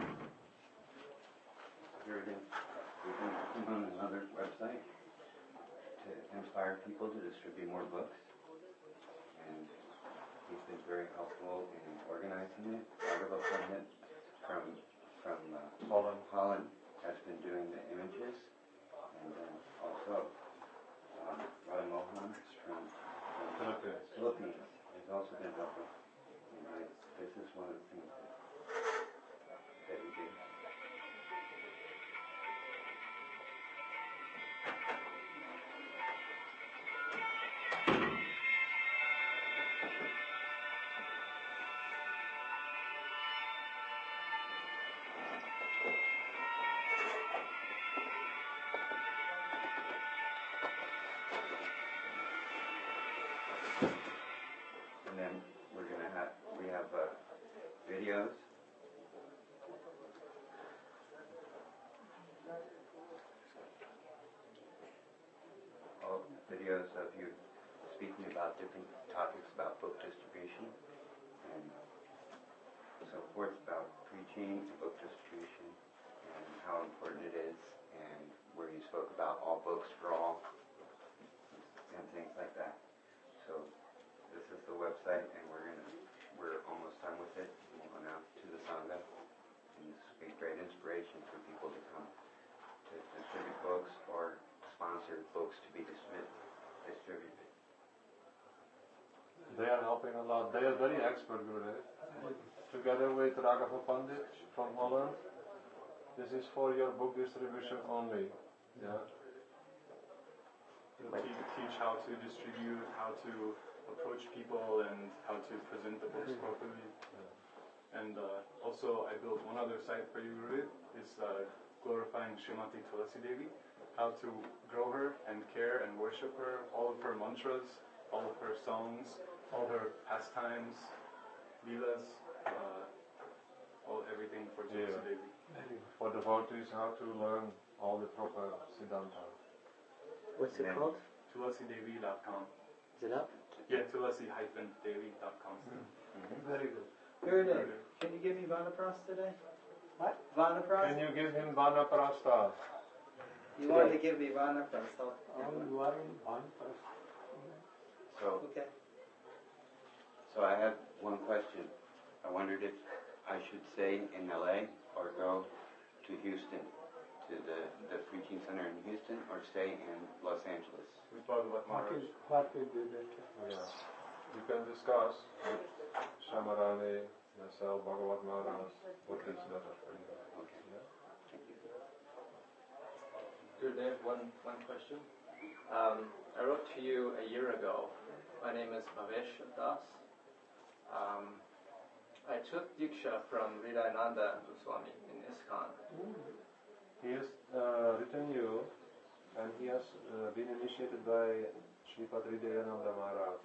Here it is. We've been working on another website to inspire people to distribute more books. And he's been very helpful in organizing it. Raghav Pandit from from uh, Holland. Holland has been doing the images. And then also, um, Radha Mohan from, from Philippines. Philippines has also been helpful. And I, this is one of the things that, that we do. And then we're going to have, we have uh, videos. All videos of you speaking about different topics about book distribution and so forth, about preaching and book distribution and how important it is, and where you spoke about all books for all and things like that. So this is the website, and we're gonna we're almost done with it. We'll go now to the Sangha, and this will be great inspiration for people to come to distribute books or sponsor books to be dismi- distributed. They are helping a lot. They are very expert, Gurudev. Together with Raghava Pandit from Holland, this is for your book distribution only. Yeah. They'll te- teach how to distribute, how to approach people, and how to present the books properly. And uh, also, I built one other site for you, Gurudev. It's uh, glorifying Srimati Tulasi Devi, how to grow her and care and worship her, all of her mantras, all of her songs, all her pastimes, leelas, uh, all everything for Tulasi Yeah. Devi. For devotees, how to learn all the proper Siddhanta. What's it called? tulasi devi dot com. Is it up? Yeah, tulasi dash devi dot com. Mm-hmm. Very good. Gurudev, can you give me Vanapras today? What? Vanapras? Can you give him Vanaprastha? You wanted to give me Vanapras. I'll Oh, you are in Vanapras. So, Okay. so I have one question. I wondered if I should stay in L A or go to Houston, to the, the preaching center in Houston, or stay in Los Angeles. With Bhagavat What Maharaj. is, what will be better? Yeah. You can discuss with Shamarani, myself, Bhagavat Maharaj, what is better for you. Okay. Yeah. Gurudev, one, one question. Um, I wrote to you a year ago. My name is Bhavesh Das. Um, I took Diksha from Hridayananda Goswami in ISKCON. He has uh, written you, and he has uh, been initiated by Sripad Hridayananda Maharaj.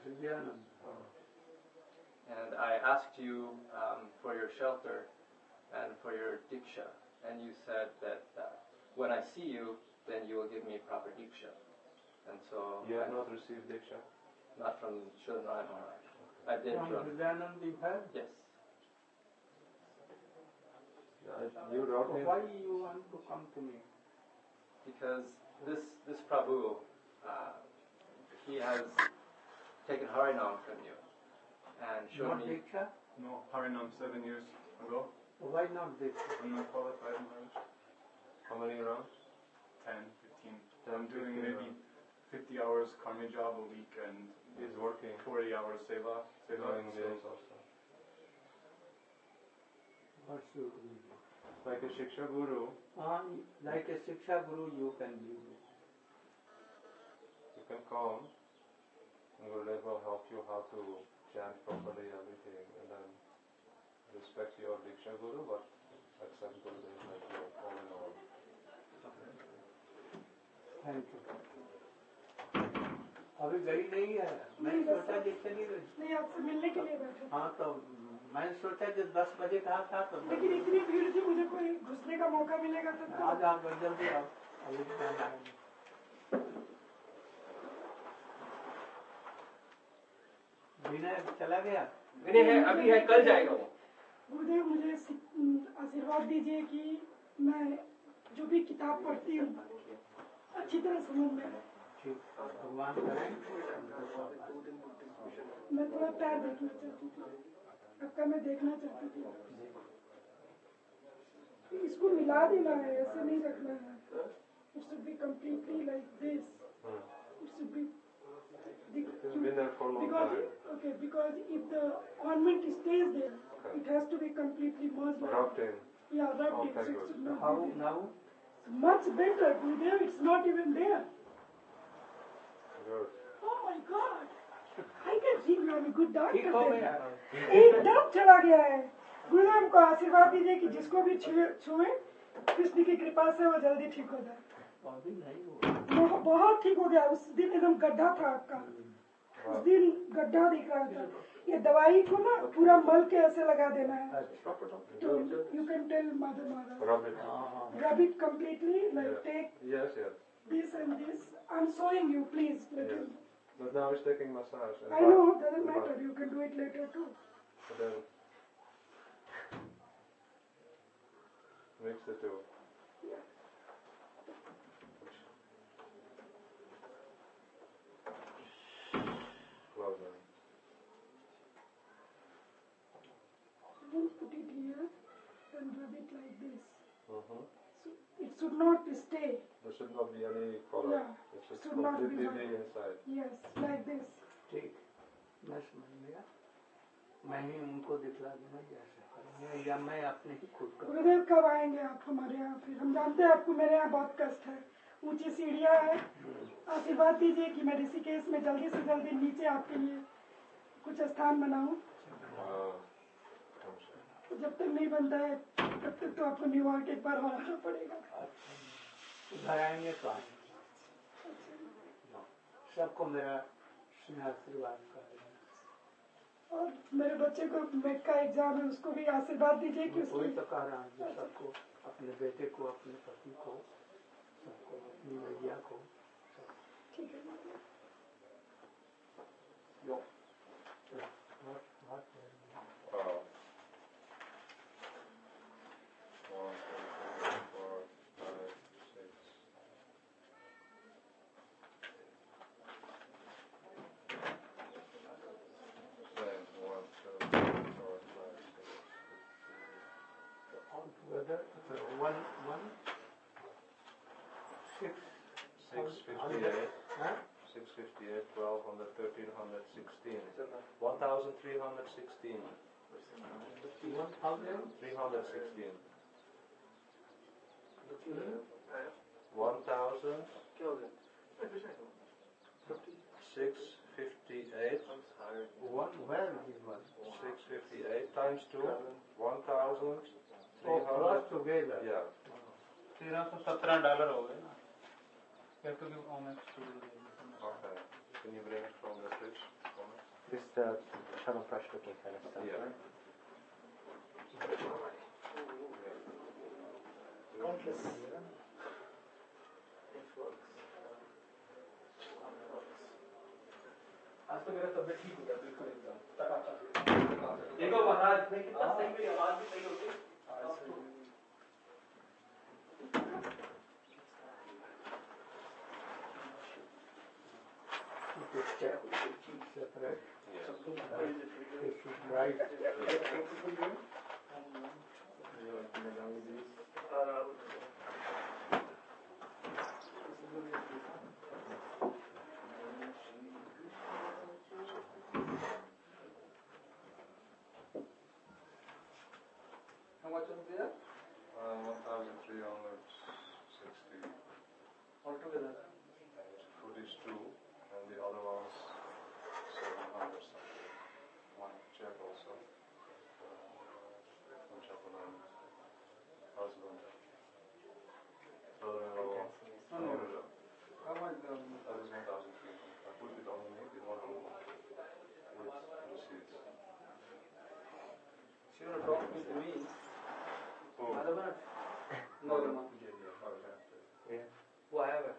And I asked you um, for your shelter and for your Diksha. And you said that uh, when I see you, then you will give me proper Diksha. And so... You have I, not received Diksha? Not from Srila Narayana Maharaj. I did From from... Hridayananda you have? Yes. Yeah, you wrote So me. why you want to come to me? Because this this Prabhu, uh, he has taken Harinam from you, and showed Not me. Diksha? No, Harinam seven years ago. Why not Diksha? I'm not qualified in Harish. How many rounds? ten, fifteen. ten, I'm doing fifteen maybe fifty hours karmi job a week and he's working forty hours seva. seva doing so this also. What should we do? Like a Shiksha Guru, Uh, like a Shiksha Guru, you can be. you can come and Gurudev will help you how to chant properly everything and then respect your Diksha Guru but accept Gurudev like your all in all. Thank you. अभी गई नहीं है मैं सोचा कि चली गई नहीं आपसे मिलने के लिए बैठे हाँ तो मैं सोचा कि दस बजे कहा था तो लेकिन इतनी भीड़ थी मुझे कोई घुसने का मौका मिलेगा तब तो आज आप जल्दी आओ अभी जाना है विनय चला गया विनय है अभी है कल जाएगा वो गुरुदेव मुझे आशीर्वाद दीजिए कि मैं जो भी किताब पढ़ती हूँ अच्छी तरह समझ में भगवान करें मैं थोड़ा पैर देखना चाहती थी आपका मैं देखना चाहती थी इसको मिला देना है ऐसे नहीं रखना है it should be completely like this it should be the, It's been there for a long because time. okay because if the ornament stays there Okay. it has to be completely merged Rubbed in. yeah rubbed Oh, in thank so it you. should not how be there. now Much better Gurudev it's not even there Good. oh my god I can see you are a good doctor ठीक हो then. गया एकदम चला गया है गुरुदेव को आशीर्वाद दीजिए कि जिसको भी छुए छुए कृष्ण की कृपा से वो जल्दी ठीक हो जाए अभी नहीं हुआ बहुत बहुत ठीक हो गया उस दिन एकदम गड्ढा था आपका उस दिन गड्ढा दिख रहा था ये दवाई को ना पूरा मल के ऐसे लगा देना है तो you can tell mother Maharaj Rub it. rub it completely like Yeah. take Yes, yes. this and this I'm showing you please let Yes. him But now he's taking massage. And I know bath. doesn't And matter bath. you can do it later too But then mix the two. Well done. don't put it here and rub it like this Mm-hmm. so it should not stay There should not be any color. Yeah. It should Should not be completely like- be inside. yes like this ठीक मैं समझ गया मैं ही उनको दिखला दूंगा जैसे करेंगे या मैं अपने ही खुद कर गुरुदेव कब आएंगे आप हमारे यहाँ फिर हम जानते हैं आपको मेरे यहाँ बहुत कष्ट है ऊंची सीढ़ियाँ है आशीर्वाद दीजिए कि मैं ऋषिकेश में जल्दी से जल्दी नीचे आपके लिए कुछ स्थान बनाऊं Wow. तो जब तक नहीं बनता है तब तक तो आपको न्यूयॉर्क एक बार और आना पड़ेगा उधर आएंगे तो आएंगे सबको मेरा स्नेह आशीर्वाद कर और मेरे बच्चे को मेट का एग्जाम है उसको भी आशीर्वाद दीजिए कि कोई उसकी तो कह रहा हूँ सबको अपने बेटे को अपने पति को सबको अपनी मैया को ठीक है जो Wow. One, two, three, four, five, six. Same. One, two, three, four, five, six. altogether uh, one one six Six fifty-eight. Huh? Six fifty-eight. Twelve hundred. Thirteen hundred. Sixteen. One thousand three hundred sixteen. one thousand Three hundred sixteen. One thousand six fifty-eight. one where is one Six fifty-eight times two. One thousand three oh hundred. cross together Yeah. तेरह सौ सत्रह dollar हो गए ना क्या तो Okay. Can you bring it from the fridge? This is the Shalom Fresh looking kind of stuff, Yeah. right? Countless. आज तो मेरा तबियत ठीक हो गया बिल्कुल एकदम देखो महाराज मैं कितना सही मेरी आवाज भी सही होती separate Yeah. Right. How much was there? Uh, one thousand three hundred sixty. Altogether? For these two, and the other one's seven hundred something. One check also. From Japan husband. Brother-in-law. No, no. How much? Um, That is one thousand three hundred. I put it on the make in one room with receipts. she want to talk with me. Oh. Madhavan? No, no. Yeah. Whatever.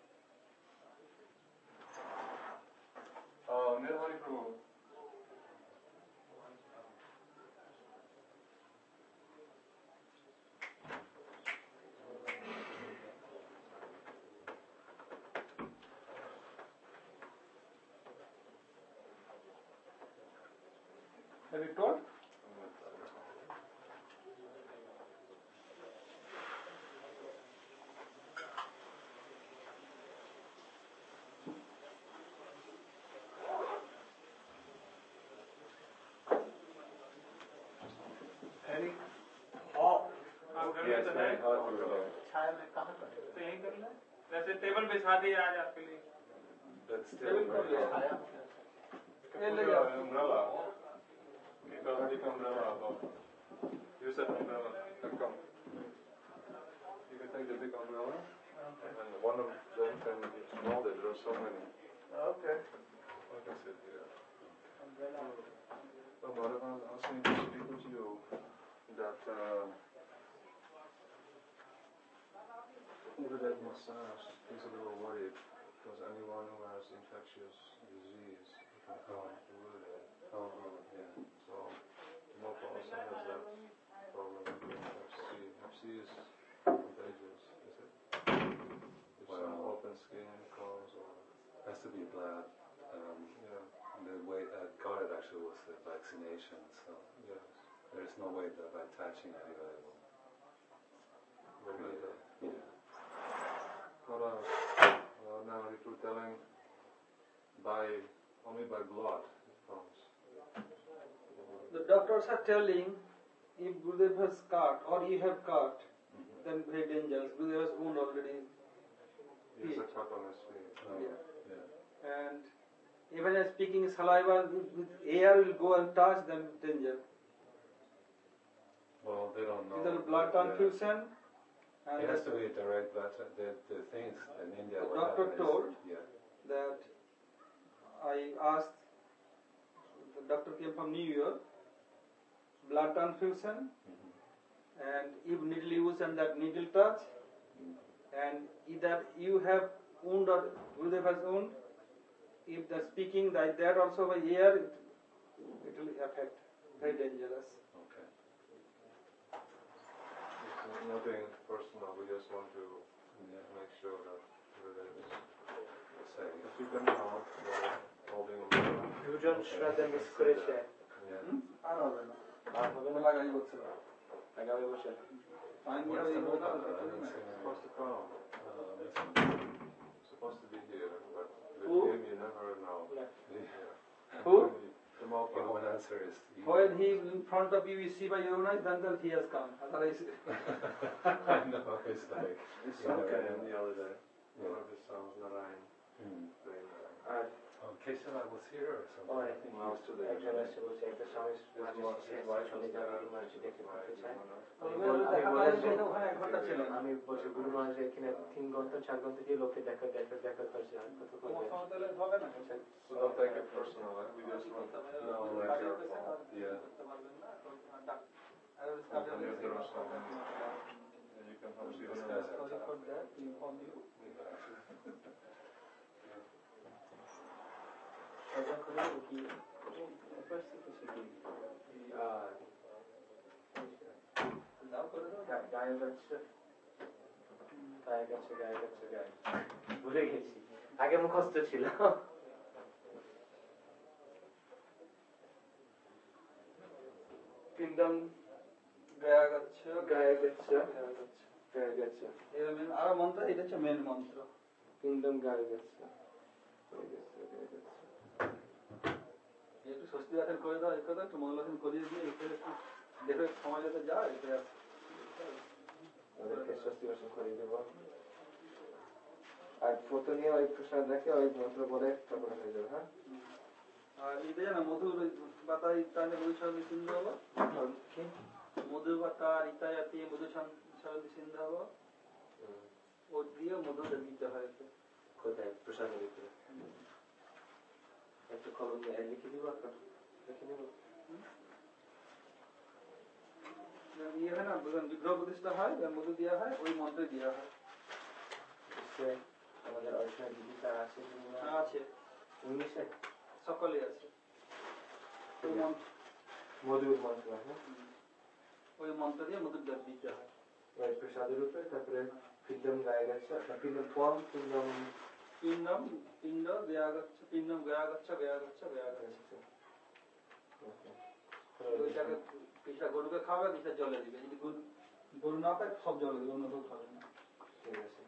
Uh, Nirvani Prabhu. Have you told? Very hot. Yes, very hard to go. छाया में कहाँ कर? तो यहीं कर ले वैसे table बिछा दिए आज आपके लिए That's still very hard. ये ले Put जाओ. an umbrella. Keep a big umbrella above. Use that umbrella. Come. You can take the big umbrella. And one of them can be small. There are so many. Okay. I can sit here. So Madhavan asked me to speak with you that uh, with that massage, he's a little worried because anyone who has infectious disease can come to Gurudev. Oh, yeah. So Mopa also has that problem with Hep C. Hep C is contagious, is it? If Well, some open skin comes or has to be blood. Um, yeah. The way I got it actually was the vaccination, so Yes. there's no way that by touching anybody will Really, really, yeah. What else? Uh, now if you're telling by only by blood it comes. The doctors are telling if Gurudev has cut or you have cut, then very dangerous. Gurudev has wound already. He has a cut on his feet. Oh, Yeah. yeah. And even as speaking saliva with, with air will go and touch them, danger. Well, they don't know. Either blood Yeah. transfusion and It has to that- be direct blood. tra- The, the things in India. The what doctor happen is- told Yeah. that I asked, the doctor came from New York, blood transfusion, and if needle use and that needle touch, and either you have wound or Gurudev has wound, if the speaking like that also by air, it, it will affect, very dangerous. Okay. It's nothing personal. We just want to yeah, make sure that Gurudev is safe. If you can help, you're holding him. দুজন শ্রদ্ধা miss করেছে Yeah. আর হবে না আর হবে না লাগাই বলছে আগামী বছর Where's the Mopa? It's supposed to come. Uh, supposed to be here, but with Who? him you never know. Yeah. Who? The Mopa. One answer is When he in front of you, you see by your own eyes, then that he has come. Otherwise, I know, it's like. His you son never came know. the other day. Yeah. One of his sons, Narayan. Hmm. Playing Narayan. আর Oh, Kesava was here or something? Oh I think Last two days. একজন এসে বলছে একটা স্বামী সঙ্গে যাবে মসজিদ দেখতে করতে চায় আমি আমি বল- আমি দেখা বললাম পাইনি, যে- ওখানে এক ঘন্টা ছিলেন। আমি বলছি গুরু মহারাজ এখানে তিন ঘন্টা চার ঘন্টা দিয়ে লোকে দেখা দেখা দেখা করছে আর কত করবে তোমার সঙ্গে তাহলে হবে না। So don't take it personal. eh? We just want to know like your fault. Yeah. And if there are so many, then you can help see This them. guy's Sorry for that, we informed you. সজা করে কি উপস্থিত ছিল আর দাও করে দাও। গা- গায়ে যাচ্ছে গায়ে গেছে গায়ে গেছে গায়ে ভুলে গেছি আগে মুখস্থ ছিল Pindam Gaya Gacha. Gaya Gacha. Gaya Gacha. I mean, our mantra is the main mantra. Pindam Gaya Gacha. Gaya Gacha. Gaya Gacha. একটু স্বস্তি রাখেন করে দাও এই কথা একটু মঙ্গলাসন করিয়ে দিয়ে এখানে একটু দেখো সময় যাতে যায় এটা ওদেরকে স্বস্তি বাসন করিয়ে দেবো আর ফটো নিয়ে ওই প্রসাদ রেখে ওই মন্ত্র বলে তারপরে হয়ে যাবে হ্যাঁ আর এটা জানা মধুর পাতা ইত্যাদি মধু ছাড়া সিন্ধু হবো কি মধু পাতা ইত্যাদি মধু ছাড়া সিন্ধু হবো ও দিয়ে মধু দিতে হয় কোথায় প্রসাদের ভিতরে একটু কলম নিয়ে লিখে দিব আপনার লিখে নেব ইয়ে হয় না বিগ্রহ প্রতিষ্ঠা হয় মধু দেওয়া হয় ওই মন্ত্রে দেওয়া হয় আমাদের অরিজিনাল গীতা আছে আছে উনিশে সকলে আছে মধুর মন্ত্র হ্যাঁ ওই মন্ত্র দিয়ে মধুর জল দিতে হয় ওই প্রসাদের উপরে তারপরে পিণ্ডম গায়ে গেছে আপনার পিণ্ডম ফর্ম পিণ্ডম পিণ্ডম পিণ্ড গয়া গচ্ছ পিণ্ডম গয়া গচ্ছ গয়া গচ্ছ গয়া গচ্ছ ওইটাকে কিছুটা গরুকে খাওয়াবে কিছুটা জলে দিবে যদি গরু না পায় সব জলে দিবে অন্য কেউ খাবে না ঠিক আছে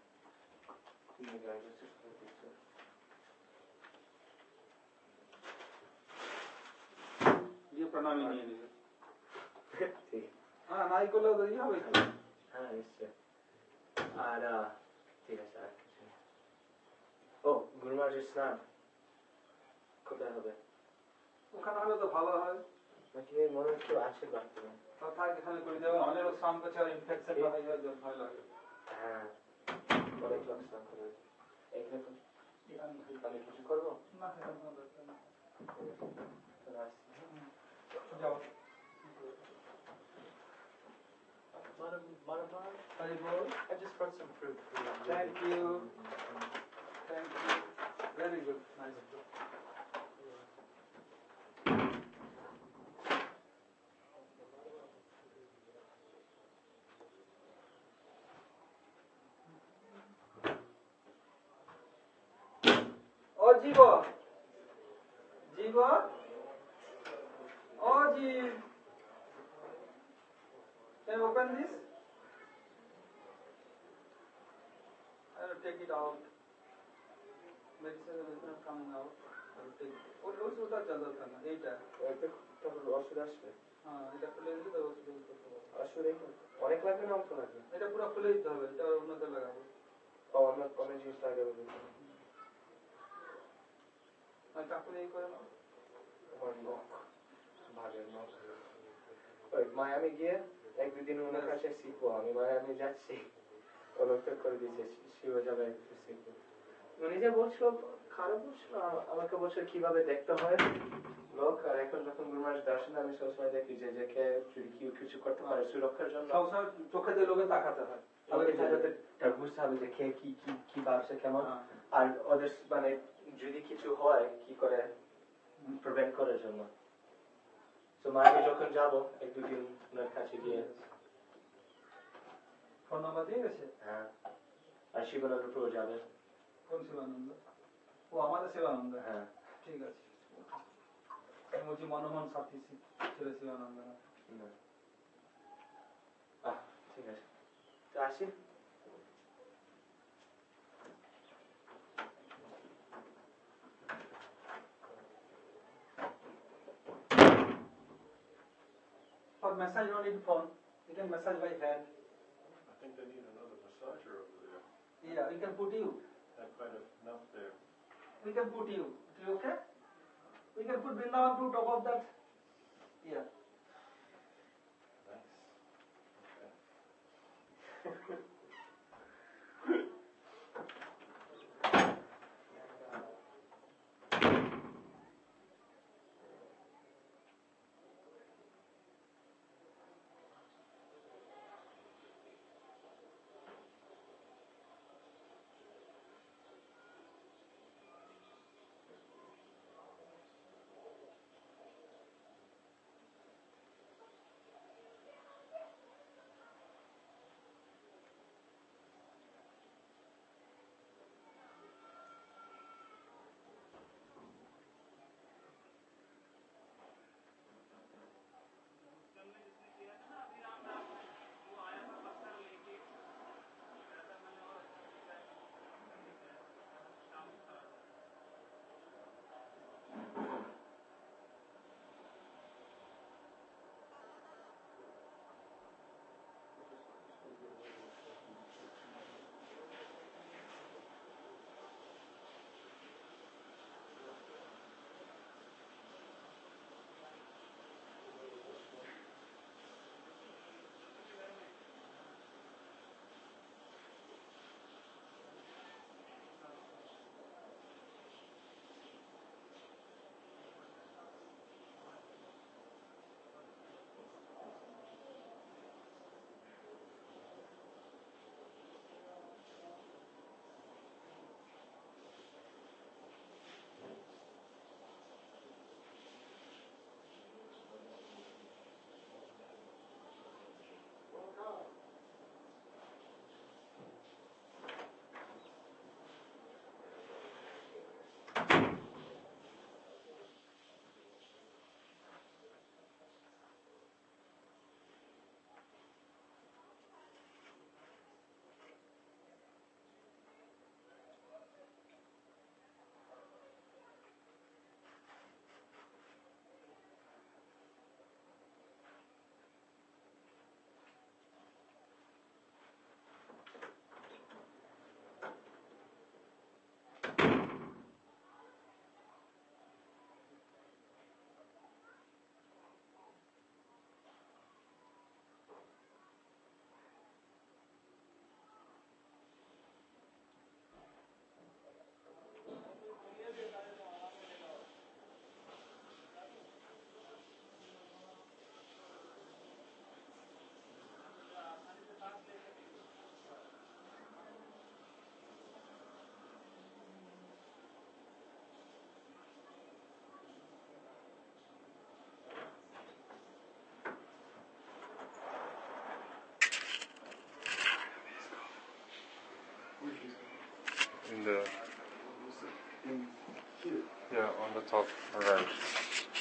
দিয়ে প্রণামী নিয়ে নেবে হ্যাঁ নাই করলেও তো ইয়ে হবে হ্যাঁ নিশ্চয় আর ঠিক আছে আর কিছু ও গুরুমার্জির স্নান কোথায় হবে ওখানে হলে তো ভালো হয় নাকি মনে হচ্ছে আশীর্বাদ করবেন থাক এখানে করে দেবেন অনেক লোক স্নান করছে আর ইনফেকশন হয়ে যায় ভয় লাগে হ্যাঁ অনেক লোক স্নান করে এখানে আমি কিছু করবো না যাও I just brought some fruit for you. Thank you. Thank you. Very good. Nice. Oh, Jiva. Jiva. Oh, Jiva. Can you open this? I will take it out. Medicine is not coming out. I will take it. Oh, those who are children, eight. ওষুধ আসবে হ্যাঁ এটা খুলে দিলে তো ওষুধ করতে হবে ওষুধ অনেক লাগবে না অল্প লাগবে এটা পুরো খুলে দিতে হবে এটা অন্যতে লাগাবো ও অন্য অনেক জিনিস লাগাবো আর কাকুরে এই করে নাও আমার নখ ভাগের নখ ওই মায়ামি গিয়ে এক দুদিন ওনার কাছে শিখবো আমি মায়ামি যাচ্ছি ও লোকটা করে দিয়েছে শিব যাবে শিখবো উনি যে বলছিল খারাপ বলছিল আমাকে বলছিল কিভাবে দেখতে হয় লোক আর এখন যখন গুরুমার দর্শন আমি সবসময় দেখি যে যে কে যদি কেউ কিছু করতে পারে সুরক্ষার জন্য সবসময় চোখে দিয়ে লোকে তাকাতে হয় বুঝতে হবে যে কে কি কি কি ভাবছে কেমন আর ওদের মানে যদি কিছু হয় কি করে প্রিভেন্ট করার জন্য তো মাকে যখন যাবো এক দুদিন ওনার কাছে গিয়ে ফোন নাম্বার দিয়ে গেছে হ্যাঁ আর শিবানন্দ প্রভু যাবে কোন শিবানন্দ ও আমাদের শিবানন্দ হ্যাঁ ঠিক আছে আমি বলছি মনমোহন সাথী ছেলে শিবানন্দ আহ ঠিক আছে তো আসি For massage, you don't need phone. You can massage by hand. I think they need another massager over there. Yeah, we can put you. Have quite enough there. We can put you. Is it okay? We can put Vrindavan to top of that. Yeah. Nice. Okay. in the yeah on the top right.